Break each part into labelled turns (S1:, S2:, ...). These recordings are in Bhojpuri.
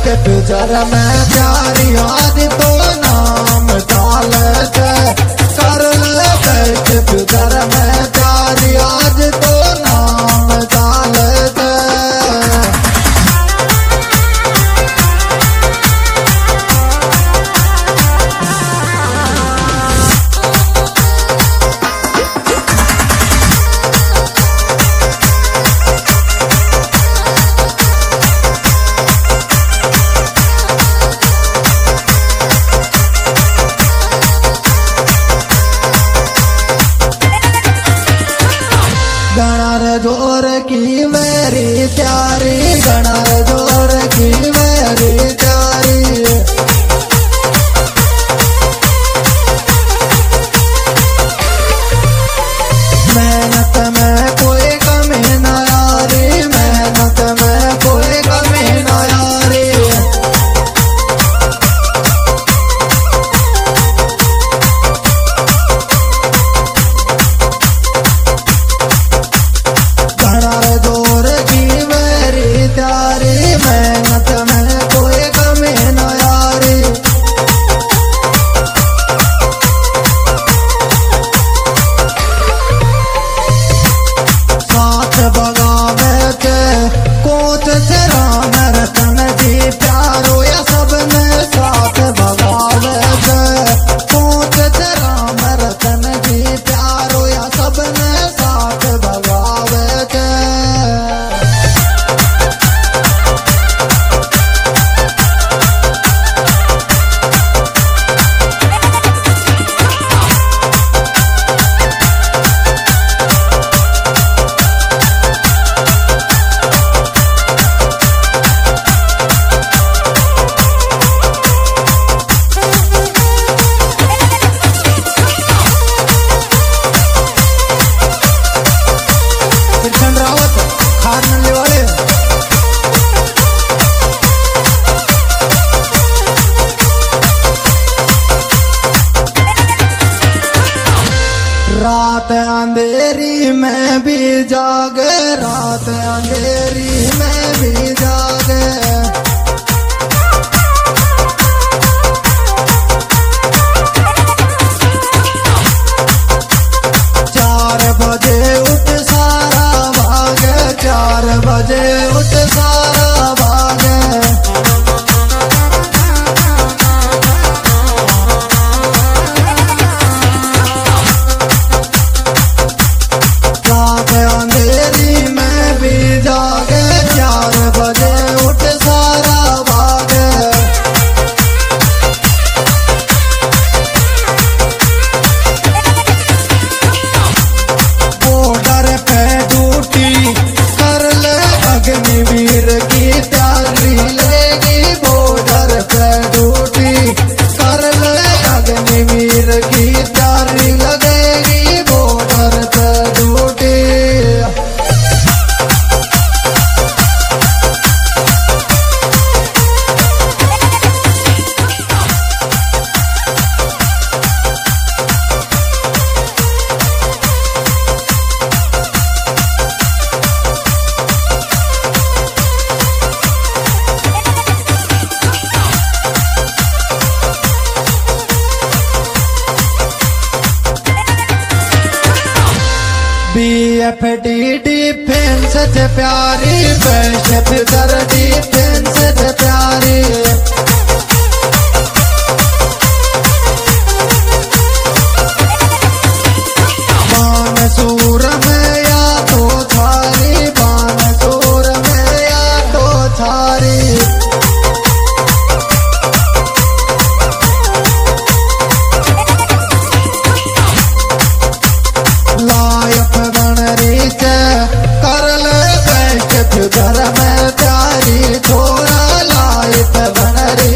S1: फ्यूचर में प्यारी आज तो नाम डाल कर ले बेस्ट फ्यूचर में प्यारी आज तो नाम डाल गणर जोर की मेरी प्यारी गणर जोर की मेरी प्यारी मेहनत में कोई कमी न यारी मेहनत में कोई कमी न यारी मेहनत में कोई कमी न यारी साथ बगावे के कोच से राम रतन जी प्यारो या सबने साथ बगावे के कोच से राम रतन जी प्यारो या सबने साथ बगावे के रात अंधेरी में भी जागे रात अंधेरी में भी जागे 4 बजे उठ सारा भागे 4 बजे उठ सारा भागे अंधेरी में भी जागे 4 बजे उठ सारा भागे बॉर्डर पे ड्यूटी कर ले अग्निवीर की तैयारी लेगी बॉर्डर पे ड्यूटी कर ले अग्निवीर की तैयारी लगेगी बॉर्डर पे ड्यूटी BFD डिफेंस से प्यारी बेस्ट फ्यूचर डिफेंस से प्यारी बानसूर में या तो थारी बानसूर में या तो थारी लायक बन रही कर ले बेस्ट फ्यूचर में प्यारी थोड़ा लायक बन रही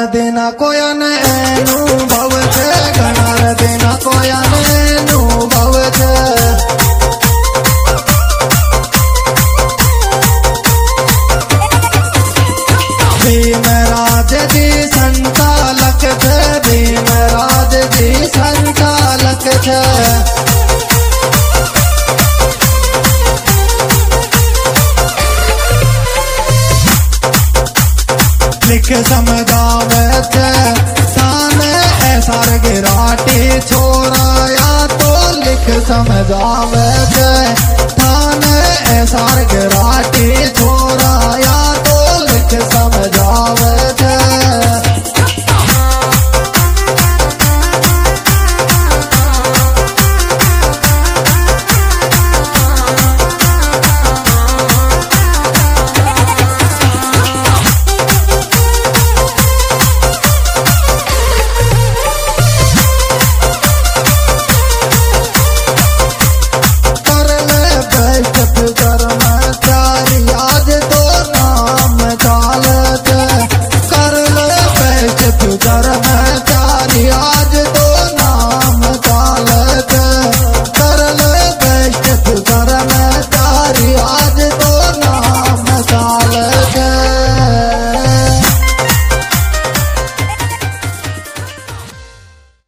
S1: देना कोयन अनुभव छे घनार देना कोयन अनुभव छे भीमराज जी संचालक छे भीमराज जी संचालक छे लिख समझावे छे साने ऐसार गिराटी छोरा या तो लिख समझावे छे साने ऐसार गिराटी छोरा